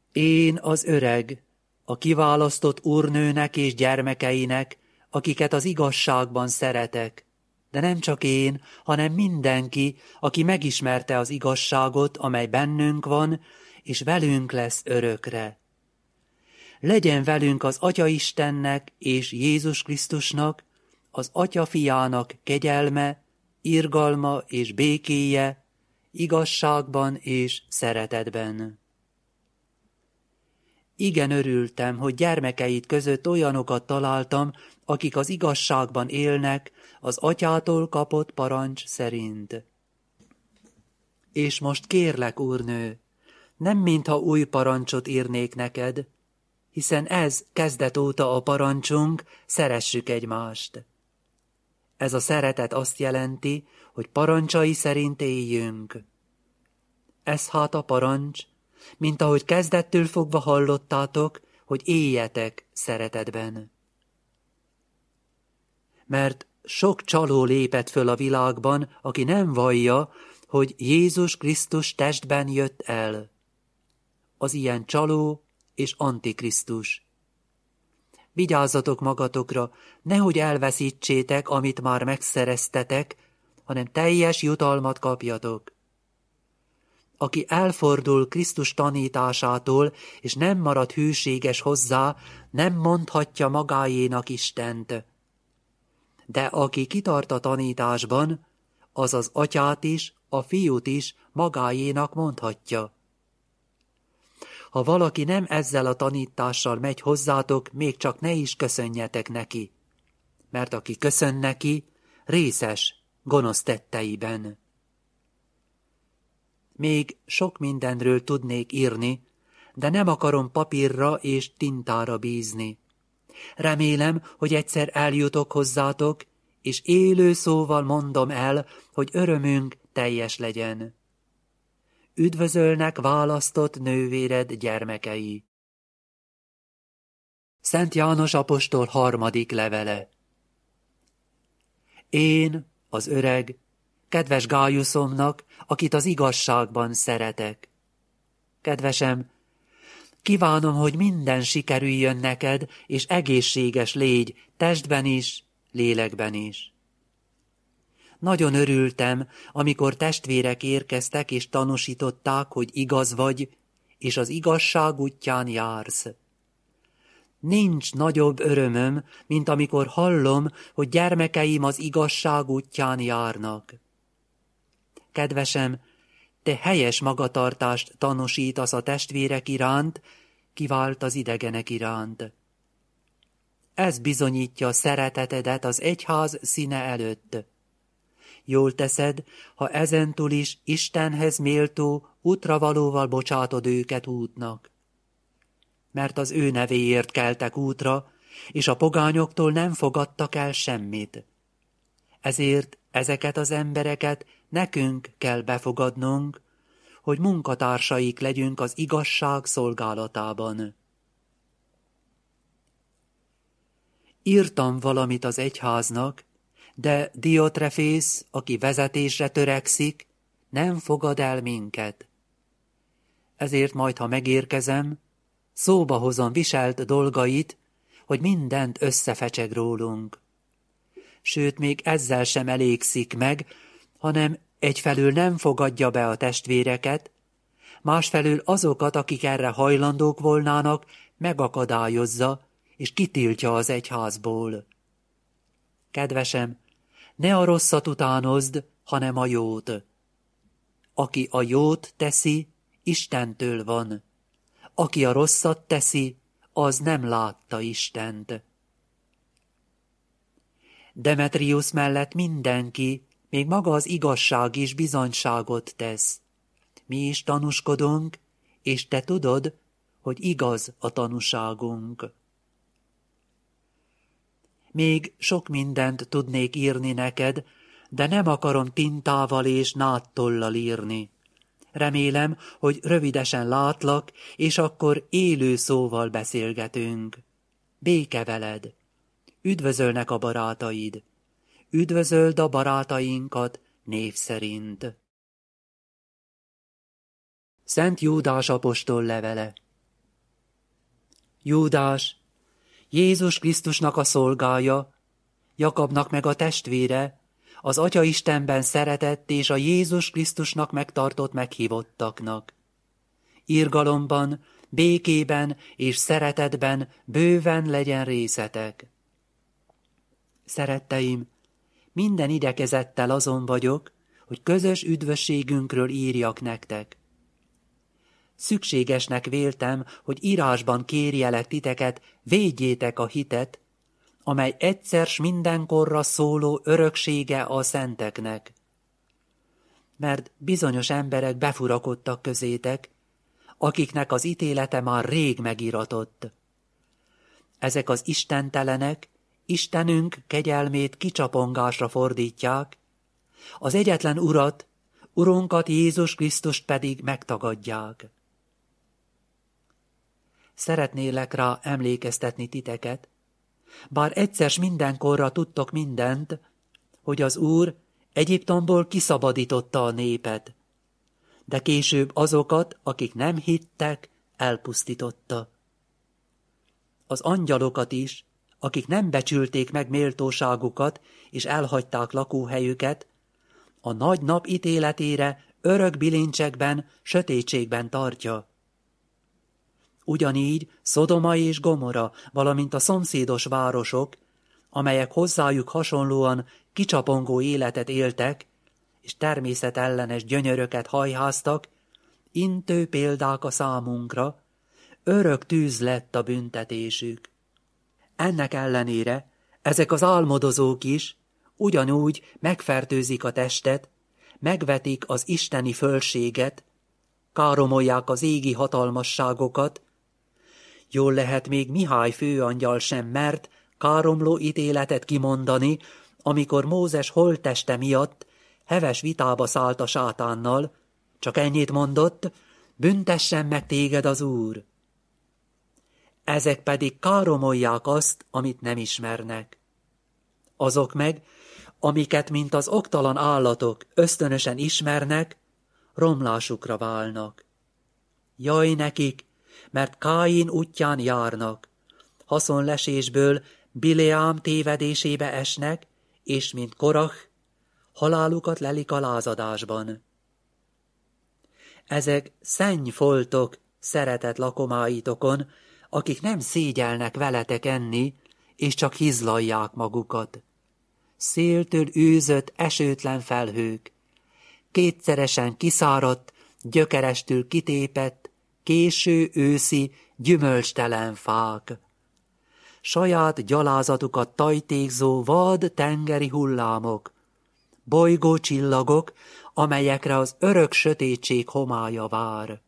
Én az öreg, a kiválasztott úrnőnek és gyermekeinek, akiket az igazságban szeretek, de nem csak én, hanem mindenki, aki megismerte az igazságot, amely bennünk van, és velünk lesz örökre. Legyen velünk az Atya Istennek és Jézus Krisztusnak, az Atya Fiának kegyelme, irgalma és békéje, igazságban és szeretetben. Igen örültem, hogy gyermekeid között olyanokat találtam, akik az igazságban élnek, az Atyától kapott parancs szerint. És most kérlek, úrnő, nem mintha új parancsot írnék neked, hiszen ez kezdet óta a parancsunk, szeressük egymást. Ez a szeretet azt jelenti, hogy parancsai szerint éljünk. Ez hát a parancs, mint ahogy kezdettől fogva hallottátok, hogy éljetek szeretetben. Mert sok csaló lépett föl a világban, aki nem vallja, hogy Jézus Krisztus testben jött el. Az ilyen csaló és antikrisztus. Vigyázzatok magatokra, nehogy elveszítsétek, amit már megszereztetek, hanem teljes jutalmat kapjatok. Aki elfordul Krisztus tanításától, és nem marad hűséges hozzá, nem mondhatja magáénak Istent. De aki kitart a tanításban, az az Atyát is, a Fiút is magáénak mondhatja. Ha valaki nem ezzel a tanítással megy hozzátok, még csak ne is köszönjetek neki, mert aki köszön neki, részes gonosz tetteiben. Még sok mindenről tudnék írni, de nem akarom papírra és tintára bízni. Remélem, hogy egyszer eljutok hozzátok, és élő szóval mondom el, hogy örömünk teljes legyen. Üdvözölnek választott nővéred gyermekei. Szent János apostol 3. levele. Én, az öreg, kedves Gájuszomnak, akit az igazságban szeretek. Kedvesem, kívánom, hogy minden sikerüljön neked, és egészséges légy, testben is, lélekben is. Nagyon örültem, amikor testvérek érkeztek és tanúsították, hogy igaz vagy, és az igazság útján jársz. Nincs nagyobb örömöm, mint amikor hallom, hogy gyermekeim az igazság útján járnak. Kedvesem, te helyes magatartást tanúsítasz a testvérek iránt, kivált az idegenek iránt. Ez bizonyítja a szeretetedet az egyház színe előtt. Jól teszed, ha ezentúl is Istenhez méltó útravalóval bocsátod őket útnak. Mert az ő nevéért keltek útra, és a pogányoktól nem fogadtak el semmit. Ezért ezeket az embereket nekünk kell befogadnunk, hogy munkatársaik legyünk az igazság szolgálatában. Írtam valamit az egyháznak, de Diotrefész, aki vezetésre törekszik, nem fogad el minket. Ezért majd, ha megérkezem, szóba hozom viselt dolgait, hogy mindent összefecseg rólunk. Sőt, még ezzel sem elégszik meg, hanem egyfelől nem fogadja be a testvéreket, másfelől azokat, akik erre hajlandók volnának, megakadályozza és kitiltja az egyházból. Kedvesem, ne a rosszat utánozd, hanem a jót. Aki a jót teszi, Istentől van. Aki a rosszat teszi, az nem látta Istent. Demetrius mellett mindenki, még maga az igazság is bizonyságot tesz. Mi is tanúskodunk, és te tudod, hogy igaz a tanúságunk. Még sok mindent tudnék írni neked, de nem akarom tintával és nádtollal írni. Remélem, hogy rövidesen látlak, és akkor élő szóval beszélgetünk. Béke veled! Üdvözölnek a barátaid! Üdvözöld a barátainkat név szerint! Szent Júdás apostol levele. Júdás, Jézus Krisztusnak a szolgája, Jakabnak meg a testvére, az Atya Istenben szeretett és a Jézus Krisztusnak megtartott meghívottaknak. Irgalomban, békében és szeretetben bőven legyen részetek. Szeretteim, minden igyekezettel azon vagyok, hogy közös üdvösségünkről írjak nektek. Szükségesnek véltem, hogy írásban kérjelek titeket, védjétek a hitet, amely egyszer s mindenkorra szóló öröksége a szenteknek. Mert bizonyos emberek befurakodtak közétek, akiknek az ítélete már rég megiratott. Ezek az istentelenek Istenünk kegyelmét kicsapongásra fordítják, az egyetlen Urat, Urunkat Jézus Krisztust pedig megtagadják. Szeretnélek rá emlékeztetni titeket, bár egyszer mindenkorra tudtok mindent, hogy az Úr Egyiptomból kiszabadította a népet, de később azokat, akik nem hittek, elpusztította. Az angyalokat is, akik nem becsülték meg méltóságukat és elhagyták lakóhelyüket, a nagy nap ítéletére örök bilincsekben, sötétségben tartja. Ugyanígy Szodoma és Gomora, valamint a szomszédos városok, amelyek hozzájuk hasonlóan kicsapongó életet éltek, és természetellenes gyönyöröket hajháztak, intő példák a számunkra, örök tűz lett a büntetésük. Ennek ellenére ezek az álmodozók is ugyanúgy megfertőzik a testet, megvetik az isteni fölséget, káromolják az égi hatalmasságokat. Jól lehet, még Mihály főangyal sem mert káromló ítéletet kimondani, amikor Mózes holtteste miatt heves vitába szállt a sátánnal, csak ennyit mondott, büntessen meg téged az Úr. Ezek pedig káromolják azt, amit nem ismernek. Azok meg, amiket, mint az oktalan állatok ösztönösen ismernek, romlásukra válnak. Jaj nekik, mert Káin útján járnak, haszonlesésből Bileám tévedésébe esnek, és mint Korach, halálukat lelik a lázadásban. Ezek szennyfoltok szeretett lakomáitokon, akik nem szégyelnek veletek enni, és csak hizlalják magukat. Széltől űzött, esőtlen felhők, kétszeresen kiszáradt, gyökerestül kitépett, késő őszi, gyümölcstelen fák. Saját gyalázatukat tajtékzó vad tengeri hullámok, bolygó csillagok, amelyekre az örök sötétség homálya vár.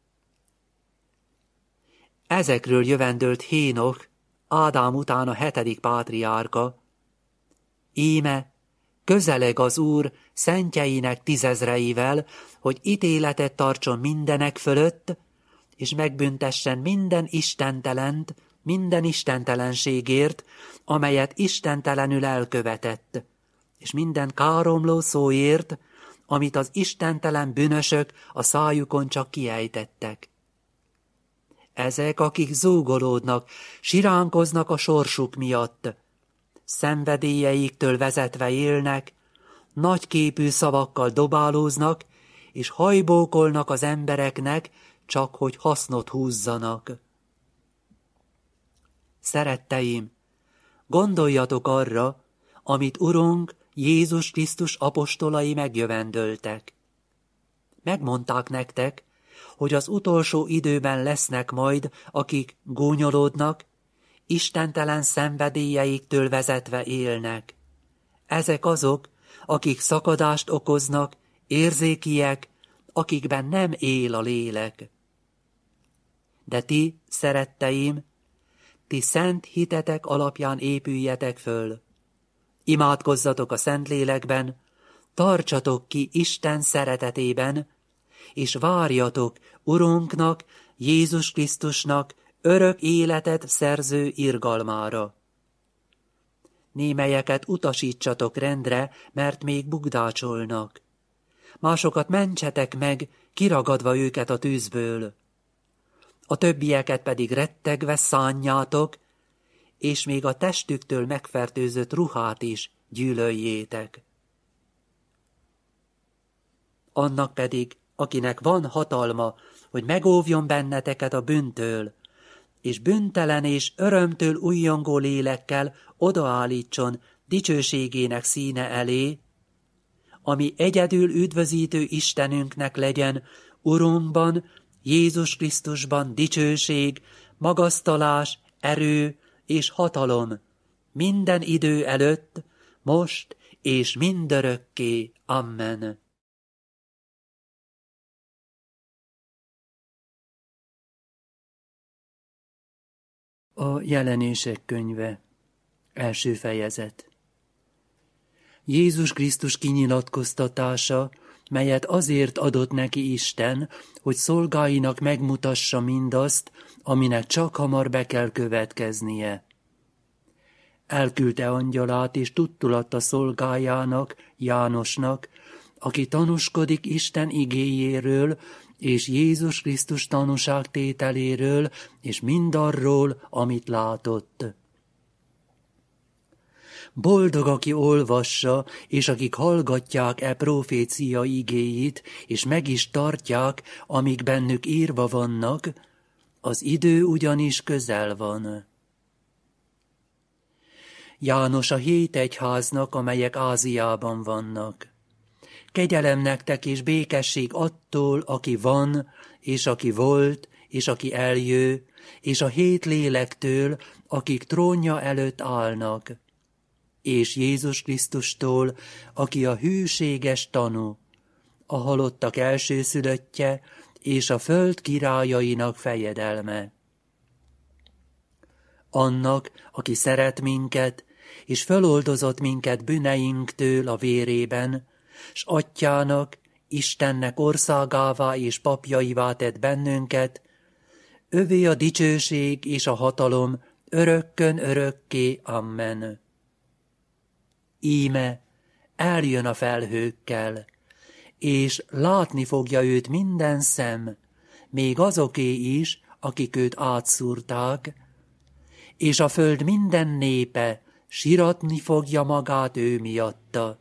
Ezekről jövendölt Hénoch, Ádám után a 7. pátriárka. Íme, közeleg az Úr szentjeinek 10 000-eivel, hogy ítéletet tartson mindenek fölött, és megbüntessen minden istentelent, minden istentelenségért, amelyet istentelenül elkövetett, és minden káromló szóért, amit az istentelen bűnösök a szájukon csak kiejtettek. Ezek, akik zúgolódnak, siránkoznak a sorsuk miatt, szenvedélyeiktől vezetve élnek, nagyképű szavakkal dobálóznak, és hajbókolnak az embereknek, csak hogy hasznot húzzanak. Szeretteim, gondoljatok arra, amit Urunk Jézus Krisztus apostolai megjövendöltek. Megmondták nektek, hogy az utolsó időben lesznek majd, akik gúnyolódnak, istentelen szenvedélyeiktől vezetve élnek. Ezek azok, akik szakadást okoznak, érzékiek, akikben nem él a lélek. De ti, szeretteim, ti szent hitetek alapján épüljetek föl. Imádkozzatok a Szentlélekben, tartsatok ki Isten szeretetében, és várjatok Urunknak, Jézus Krisztusnak örök életet szerző irgalmára. Némelyeket utasítsatok rendre, mert még bugdácsolnak. Másokat mentsetek meg, kiragadva őket a tűzből. a többieket pedig rettegve szánjátok, és még a testüktől megfertőzött ruhát is gyűlöljétek. Annak pedig, akinek van hatalma, hogy megóvjon benneteket a bűntől, és bűntelen és örömtől újjongó lélekkel odaállítson dicsőségének színe elé, ami egyedül üdvözítő Istenünknek legyen, Urunkban, Jézus Krisztusban dicsőség, magasztalás, erő és hatalom, minden idő előtt, most és mindörökké. Amen. A Jelenések könyve, első fejezet. Jézus Krisztus kinyilatkoztatása, melyet azért adott neki Isten, hogy szolgáinak megmutassa mindazt, aminek csak hamar be kell következnie. Elküldte angyalát és tudtulatta szolgájának, Jánosnak, aki tanúskodik Isten igéjéről, és Jézus Krisztus tanúságtételéről, és mindarról, amit látott. Boldog, aki olvassa, és akik hallgatják e profécia igéit, és meg is tartják, amik bennük írva vannak, az idő ugyanis közel van. János a 7 egyháznak, amelyek Ázsiában vannak. Kegyelem nektek és békesség attól, aki van, és aki volt, és aki eljő, és a 7 lélektől, akik trónja előtt állnak, és Jézus Krisztustól, aki a hűséges tanú, a halottak elsőszülöttje, és a föld királyainak fejedelme. Annak, aki szeret minket, és föloldozott minket bűneinktől a vérében, s Atyának, Istennek országává és papjaivá tett bennünket, övé a dicsőség és a hatalom örökkön örökké. Amen. Íme eljön a felhőkkel, és látni fogja őt minden szem, még azoké is, akik őt átszúrták, és a föld minden népe siratni fogja magát ő miatta.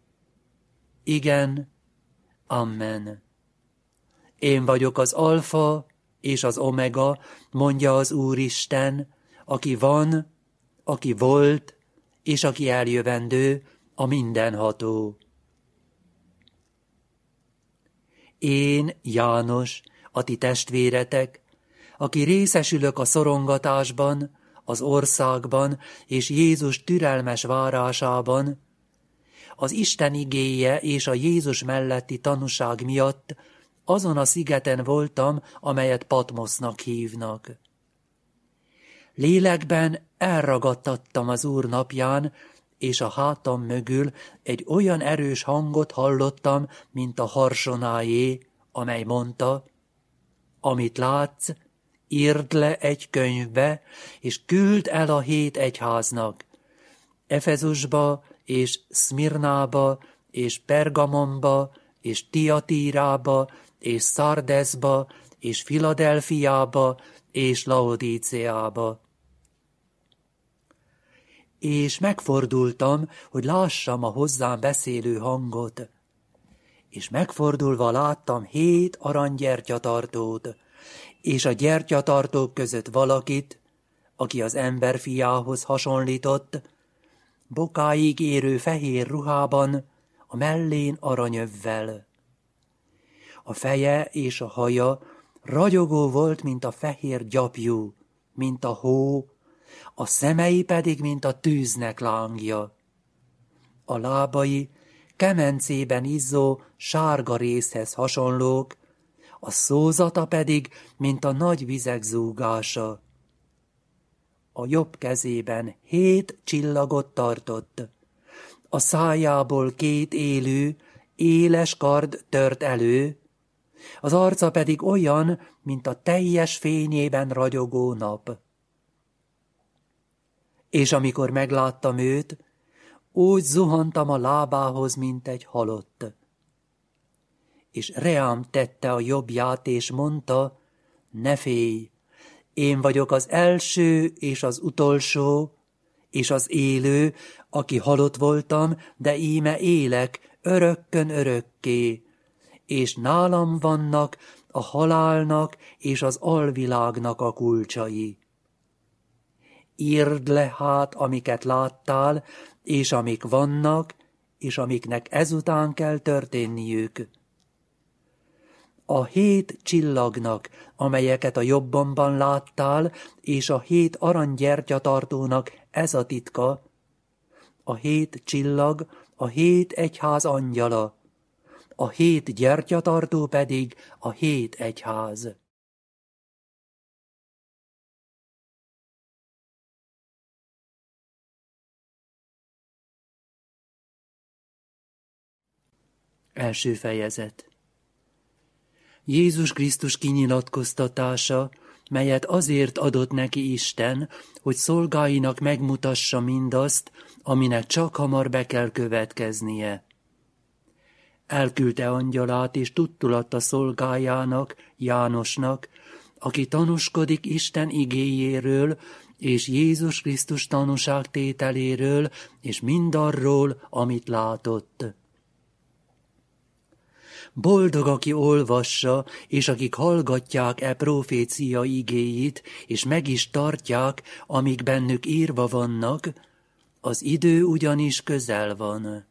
Igen, amen. Én vagyok az alfa és az omega, mondja az Úristen, aki van, aki volt, és aki eljövendő, a mindenható. Én, János, a ti testvéretek, aki részesülök a szorongatásban, az országban és Jézus türelmes várásában, az Isten igéje és a Jézus melletti tanúság miatt azon a szigeten voltam, amelyet Patmosznak hívnak. Lélekben elragadtattam az Úr napján, és a hátam mögül egy olyan erős hangot hallottam, mint a harsonájé, amely mondta, amit látsz, írd le egy könyvbe, és küld el a 7 egyháznak, Efezusba, és Szmirnába, és Pergamonba, és Tiatírába, és Szardeszba, és Filadelfiába, és Laodíceába. És megfordultam, hogy lássam a hozzám beszélő hangot, és megfordulva láttam 7 aranygyertyatartót, és a gyertyatartók között valakit, aki az ember fiához hasonlított, bokáig érő fehér ruhában, a mellén aranyövvel. A feje és a haja ragyogó volt, mint a fehér gyapjú, mint a hó, a szemei pedig, mint a tűznek lángja. A lábai kemencében izzó sárga részhez hasonlók, a szózata pedig, mint a nagy vizek zúgása. A jobb kezében 7 csillagot tartott, a szájából 2 élő, éles kard tört elő, az arca pedig olyan, mint a teljes fényében ragyogó nap. És amikor megláttam őt, úgy zuhantam a lábához, mint egy halott. És reám tette a jobbját, és mondta, ne félj, Én vagyok az első és az utolsó, és az élő, aki halott voltam, de íme élek örökkön örökké, és nálam vannak a halálnak és az alvilágnak a kulcsai. Írd le hát, amiket láttál, és amik vannak, és amiknek ezután kell történniük. A 7 csillagnak, amelyeket a jobbomban láttál, és a 7 aranygyertyatartónak ez a titka. A 7 csillag, a 7 egyház angyala, a 7 gyertyatartó pedig a 7 egyház. Első fejezet. Jézus Krisztus kinyilatkoztatása, melyet azért adott neki Isten, hogy szolgáinak megmutassa mindazt, aminek csak hamar be kell következnie. Elküldte angyalát és tudtulatta szolgájának, Jánosnak, aki tanúskodik Isten igéjéről és Jézus Krisztus tanúságtételéről és mindarról, amit látott. Boldog, aki olvassa, és akik hallgatják e profécia igéit, és meg is tartják, amik bennük írva vannak, az idő ugyanis közel van.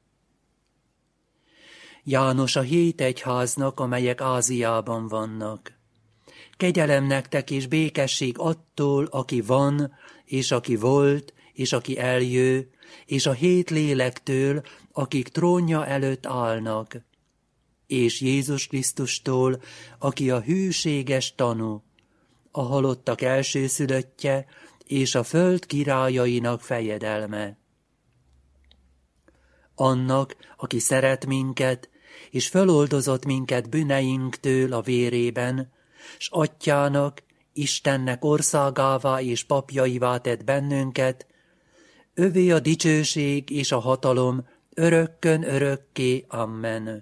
János a 7 egyháznak, amelyek Ázsiában vannak. Kegyelem nektek és békesség attól, aki van, és aki volt, és aki eljő, és a 7 lélektől, akik trónja előtt állnak, és Jézus Krisztustól, aki a hűséges tanú, a halottak elsőszülöttje, és a föld királyainak fejedelme. Annak, aki szeret minket, és föloldozott minket bűneinktől a vérében, s Atyának, Istennek országává és papjaivá tett bennünket, övé a dicsőség és a hatalom örökkön örökké. Amen.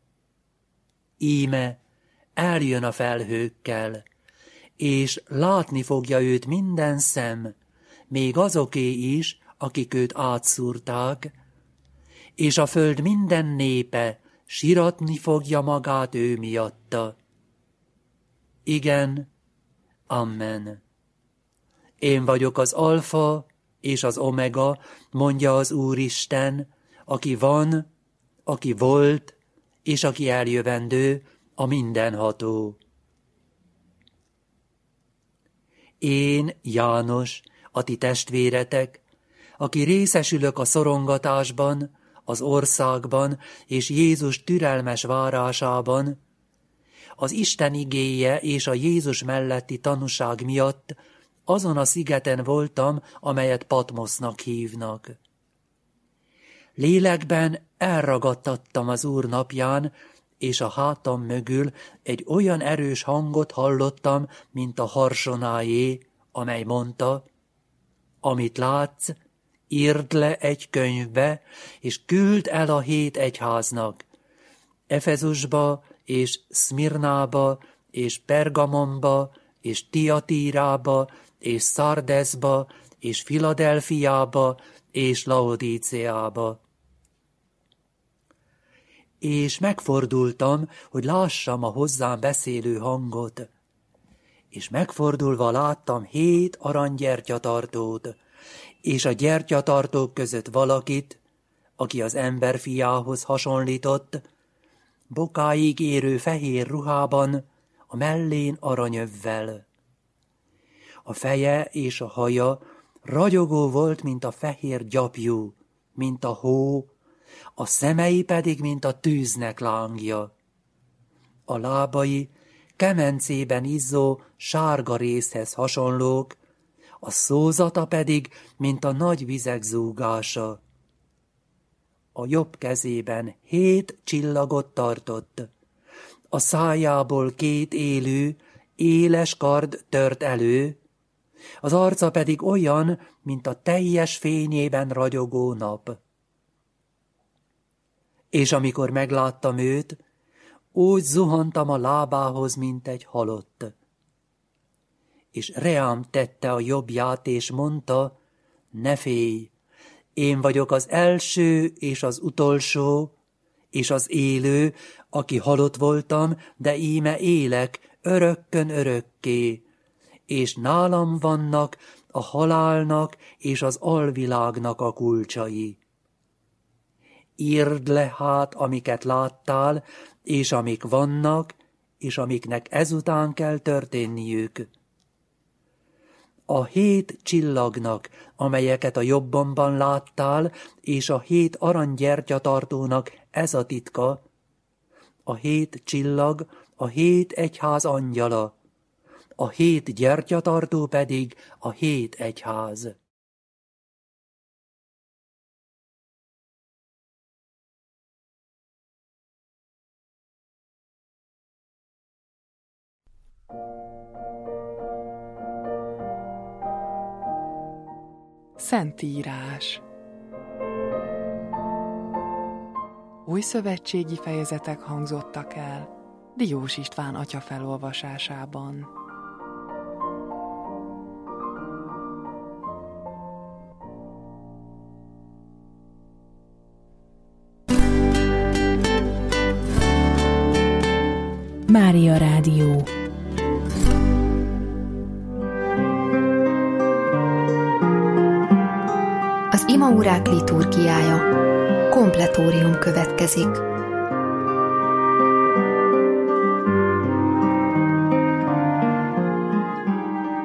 Íme eljön a felhőkkel, és látni fogja őt minden szem, még azoké is, akik őt átszúrták, és a föld minden népe siratni fogja magát ő miatta. Igen, amen. Én vagyok az alfa és az omega, mondja az Úristen, aki van, aki volt, és aki eljövendő, a mindenható. Én, János, a ti testvéretek, aki részesülök a szorongatásban, az országban és Jézus türelmes várásában, az Isten igéje és a Jézus melletti tanúság miatt azon a szigeten voltam, amelyet Patmosznak hívnak. Lélekben elragadtattam az Úr napján, és a hátam mögül egy olyan erős hangot hallottam, mint a harsonájé, amely mondta, amit látsz, írd le egy könyvbe, és küld el a 7 egyháznak, Efezusba, és Szmirnába, és Pergamonba, és Tiatírába, és Szardeszba, és Filadelfiába, és Laodíceába. És megfordultam, hogy lássam a hozzám beszélő hangot, és megfordulva láttam 7 aranygyertyatartót, és a gyertyatartók között valakit, aki az ember fiához hasonlított, bokáig érő fehér ruhában, a mellén aranyövvel. A feje és a haja ragyogó volt, mint a fehér gyapjú, mint a hó, a szemei pedig, mint a tűznek lángja. A lábai kemencében izzó sárga rézhez hasonlók, a szózata pedig, mint a nagy vizek zúgása. A jobb kezében 7 csillagot tartott, a szájából 2 élő, éles kard tört elő, az arca pedig olyan, mint a teljes fényében ragyogó nap. És amikor megláttam őt, úgy zuhantam a lábához, mint egy halott. és reám tette a jobbját, és mondta, ne félj, én vagyok az első és az utolsó, és az élő, aki halott voltam, de íme élek örökkön örökké, és nálam vannak a halálnak és az alvilágnak a kulcsai. Írd le hát, amiket láttál, és amik vannak, és amiknek ezután kell történniük. A 7 csillagnak, amelyeket a jobbomban láttál, és a 7 aranygyertyatartónak ez a titka. A 7 csillag, a 7 egyház angyala, a 7 gyertyatartó pedig a 7 egyház. Szentírás. Új szövetségi fejezetek hangzottak el Diós István atya felolvasásában. Mária Rádió. Az imaórák liturgiája. Kompletórium következik.